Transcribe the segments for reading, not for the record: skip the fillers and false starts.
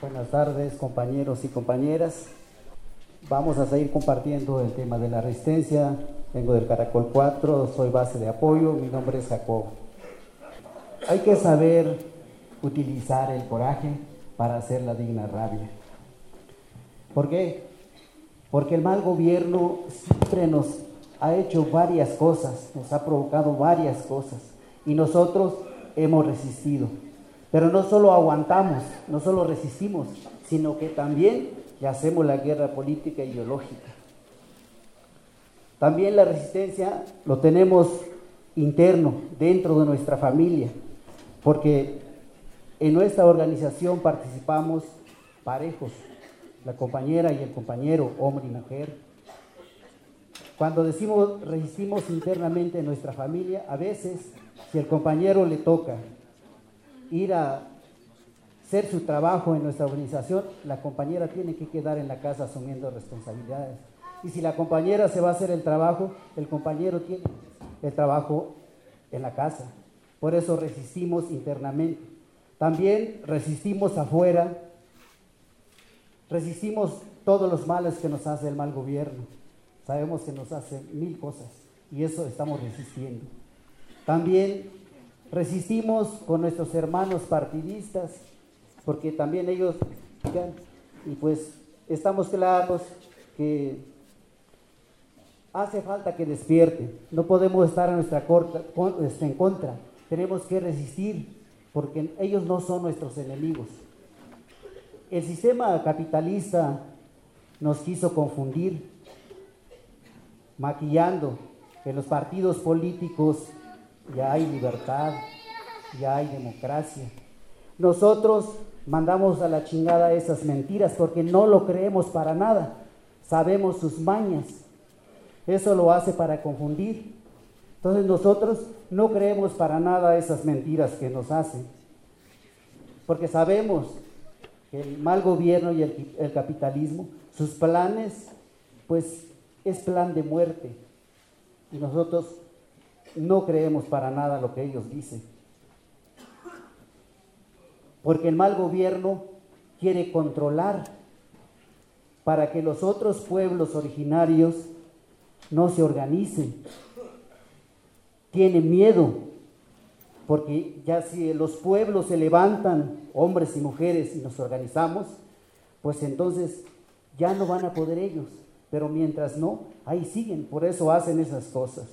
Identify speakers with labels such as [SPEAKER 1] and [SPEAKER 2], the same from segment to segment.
[SPEAKER 1] Buenas tardes, compañeros y compañeras. Vamos a seguir compartiendo el tema de la resistencia. Vengo del Caracol 4, soy base de apoyo, mi nombre es Jacobo. Hay que saber utilizar el coraje para hacer la digna rabia. ¿Por qué? Porque el mal gobierno siempre nos ha hecho varias cosas, nos ha provocado varias cosas y nosotros hemos resistido. Pero no solo aguantamos, no solo resistimos, sino que también le hacemos la guerra política e ideológica. También la resistencia lo tenemos interno, dentro de nuestra familia, porque en nuestra organización participamos parejos, la compañera y el compañero, hombre y mujer. Cuando decimos resistimos internamente en nuestra familia, a veces, si el compañero le toca ir a hacer su trabajo en nuestra organización, la compañera tiene que quedar en la casa asumiendo responsabilidades. Y si la compañera se va a hacer el trabajo, el compañero tiene el trabajo en la casa. Por eso resistimos internamente. También resistimos afuera, resistimos todos los males que nos hace el mal gobierno. Sabemos que nos hace mil cosas y eso estamos resistiendo. También resistimos con nuestros hermanos partidistas, porque también ellos, y pues estamos claros que hace falta que despierten. No podemos estar en contra, tenemos que resistir, porque ellos no son nuestros enemigos. El sistema capitalista nos quiso confundir, maquillando que en los partidos políticos ya hay libertad, ya hay democracia. Nosotros mandamos a la chingada esas mentiras porque no lo creemos para nada. Sabemos sus mañas. Eso lo hace para confundir. Entonces nosotros no creemos para nada esas mentiras que nos hacen. Porque sabemos que el mal gobierno y el capitalismo, sus planes, pues es plan de muerte. Y nosotros no creemos para nada lo que ellos dicen. Porque el mal gobierno quiere controlar para que los otros pueblos originarios no se organicen. Tiene miedo, porque ya si los pueblos se levantan, hombres y mujeres, y nos organizamos, pues entonces ya no van a poder ellos. Pero mientras no, ahí siguen, por eso hacen esas cosas.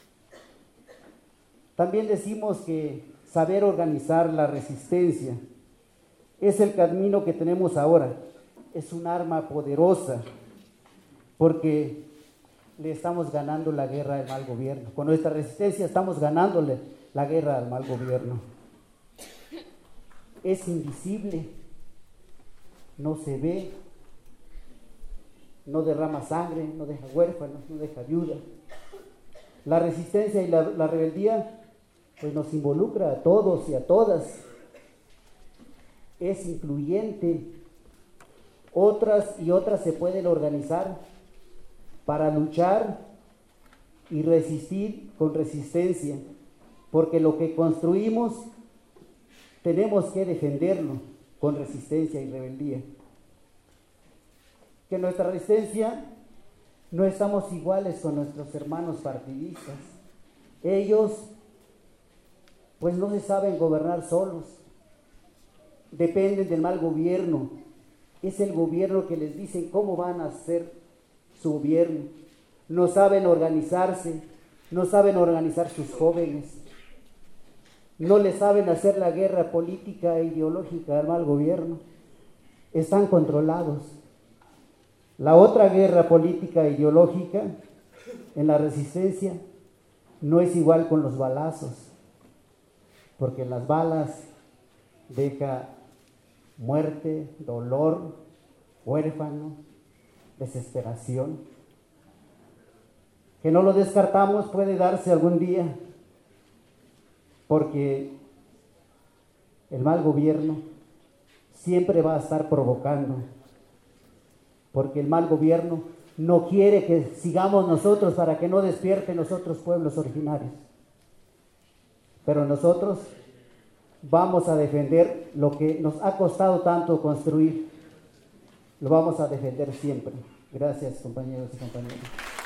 [SPEAKER 1] También decimos que saber organizar la resistencia es el camino que tenemos ahora. Es un arma poderosa porque le estamos ganando la guerra al mal gobierno. Con nuestra resistencia estamos ganándole la guerra al mal gobierno. Es invisible, no se ve, no derrama sangre, no deja huérfanos, no deja viuda. La resistencia y la rebeldía pues nos involucra a todos y a todas. Es incluyente. Otras y otras se pueden organizar para luchar y resistir con resistencia, porque lo que construimos tenemos que defenderlo con resistencia y rebeldía. Que nuestra resistencia no estamos iguales con nuestros hermanos partidistas. Ellos pues no se saben gobernar solos, dependen del mal gobierno. Es el gobierno que les dice cómo van a hacer su gobierno. No saben organizarse, no saben organizar sus jóvenes, no le saben hacer la guerra política e ideológica al mal gobierno. Están controlados. La otra guerra política e ideológica en la resistencia no es igual con los balazos, porque las balas deja muerte, dolor, huérfano, desesperación. Que no lo descartamos, puede darse algún día, porque el mal gobierno siempre va a estar provocando, porque el mal gobierno no quiere que sigamos nosotros para que no despierten los otros pueblos originarios. Pero nosotros vamos a defender lo que nos ha costado tanto construir. Lo vamos a defender siempre. Gracias, compañeros y compañeras.